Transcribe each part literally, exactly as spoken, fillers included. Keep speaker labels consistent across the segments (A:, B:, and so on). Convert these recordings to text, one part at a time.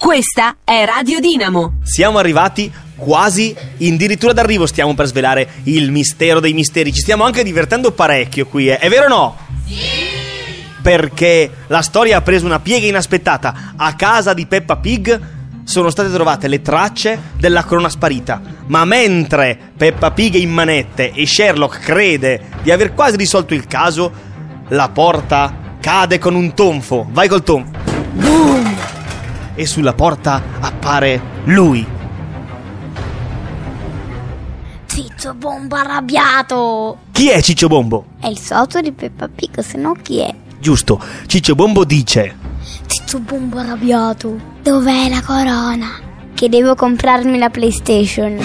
A: Questa è Radio Dinamo.
B: Siamo arrivati quasi addirittura d'arrivo, stiamo per svelare il mistero dei misteri. Ci stiamo anche divertendo parecchio qui, eh. È vero o no? Sì! Perché la storia ha preso una piega inaspettata. A casa di Peppa Pig sono state trovate le tracce della corona sparita. Ma mentre Peppa Pig è in manette e Sherlock crede di aver quasi risolto il caso, la porta cade con un tonfo. Vai col tonfo. Boom! E sulla porta appare lui.
C: Ciccio Bombo arrabbiato.
B: Chi è Ciccio Bombo?
C: È il socio di Peppa Pig, se no chi è?
B: Giusto, Ciccio Bombo dice:
C: Ciccio Bombo arrabbiato, dov'è la corona? Che devo comprarmi la PlayStation.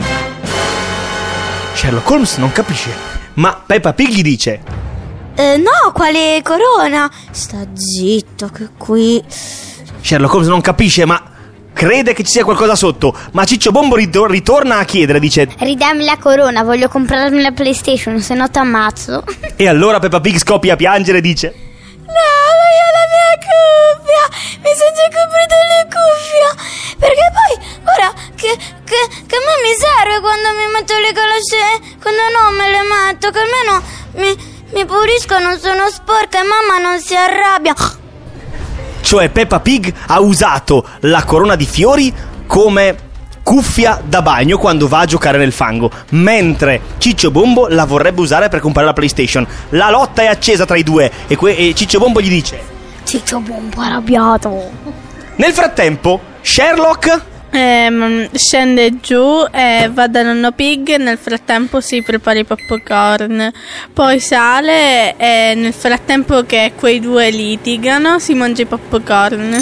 B: Sherlock Holmes non capisce, ma Peppa Pig gli dice:
C: eh, no, quale corona? Sta zitto che qui...
B: Sherlock Holmes non capisce, ma crede che ci sia qualcosa sotto. Ma Ciccio Bombo ritor- ritorna a chiedere, dice:
C: ridammi la corona, voglio comprarmi la PlayStation, se no t'ammazzo.
B: E allora Peppa Pig scoppia a piangere e dice:
C: no, voglio la mia cuffia, mi sono già comprata la cuffia, perché poi ora che, che, che a me mi serve quando mi metto le calosce, quando non me le metto, che almeno mi, mi pulisco, non sono sporca e mamma non si arrabbia.
B: Cioè Peppa Pig ha usato la corona di fiori come cuffia da bagno quando va a giocare nel fango, mentre Ciccio Bombo la vorrebbe usare per comprare la PlayStation. La lotta è accesa tra i due e, que- e Ciccio Bombo gli dice:
C: Ciccio Bombo arrabbiato.
B: Nel frattempo Sherlock
D: ehm, scende giù e va da nonno Pig. Nel frattempo si prepara i popcorn, poi sale e nel frattempo che quei due litigano si mangia i popcorn.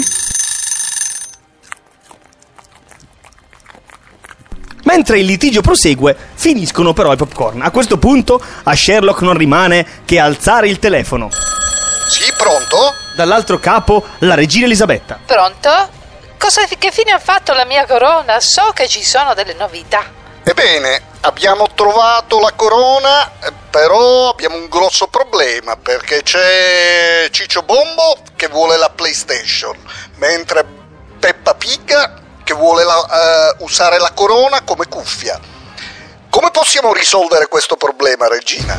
B: Mentre il litigio prosegue, finiscono però i popcorn. A questo punto a Sherlock non rimane che alzare il telefono.
E: Sì, pronto?
B: Dall'altro capo la regina Elisabetta.
F: Pronto? Cosa, che fine ha fatto la mia corona? So che ci sono delle novità.
E: Ebbene, abbiamo trovato la corona, però abbiamo un grosso problema, perché c'è Ciccio Bombo che vuole la PlayStation, mentre Peppa Pig che vuole la, uh, usare la corona come cuffia. Come possiamo risolvere questo problema, regina?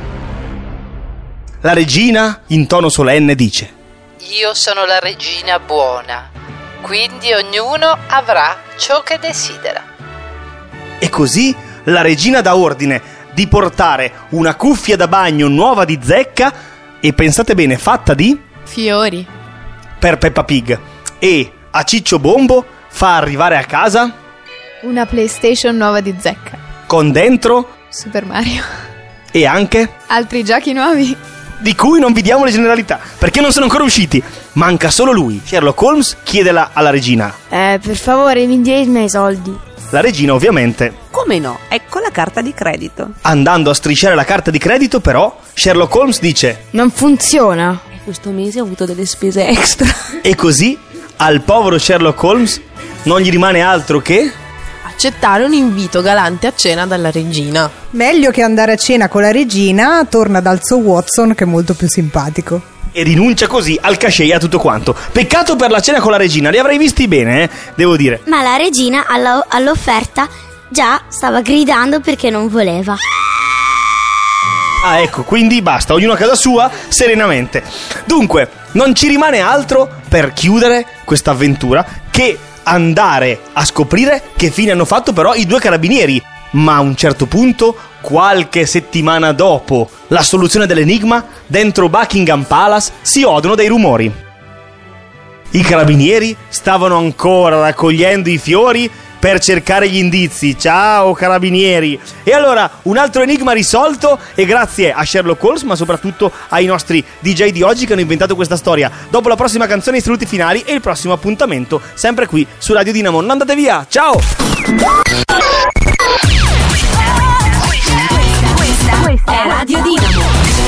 B: La regina, in tono solenne, dice:
F: io sono la regina buona, quindi ognuno avrà ciò che desidera.
B: E così la regina dà ordine di portare una cuffia da bagno nuova di zecca e, pensate bene, fatta di
G: fiori
B: per Peppa Pig. E a Ciccio Bombo fa arrivare a casa
G: una PlayStation nuova di zecca
B: con dentro
G: Super Mario
B: e anche
G: altri giochi nuovi
B: di cui non vi diamo le generalità perché non sono ancora usciti. Manca solo lui. Sherlock Holmes chiede la- alla regina:
C: Eh, per favore, mi dia i miei soldi.
B: La regina ovviamente:
A: Come no? Ecco la carta di credito.
B: andando a strisciare la carta di credito, però Sherlock Holmes dice:
C: Non funziona.
A: Questo mese ho avuto delle spese extra.
B: e così al povero Sherlock Holmes non gli rimane altro che
H: accettare un invito galante a cena dalla regina.
I: Meglio che andare a cena con la regina, torna dal suo Watson che è molto più simpatico.
B: e rinuncia così al cachet e a tutto quanto. Peccato per la cena con la regina, li avrei visti bene, eh, devo dire.
C: Ma la regina alla- all'offerta già stava gridando perché non voleva.
B: Ah, ecco, quindi basta, ognuno a casa sua, serenamente. Dunque, non ci rimane altro per chiudere questa avventura che andare a scoprire che fine hanno fatto però i due carabinieri. Ma a un certo punto, qualche settimana dopo la soluzione dell'enigma, dentro Buckingham Palace si odono dei rumori. I carabinieri stavano ancora raccogliendo i fiori per cercare gli indizi. Ciao carabinieri! E allora un altro enigma risolto, e grazie a Sherlock Holmes, ma soprattutto ai nostri D J di oggi che hanno inventato questa storia. Dopo la prossima canzone, i saluti finali e il prossimo appuntamento sempre qui su Radio Dinamo. Non andate via, ciao!
A: Questa è Radio Dinamo.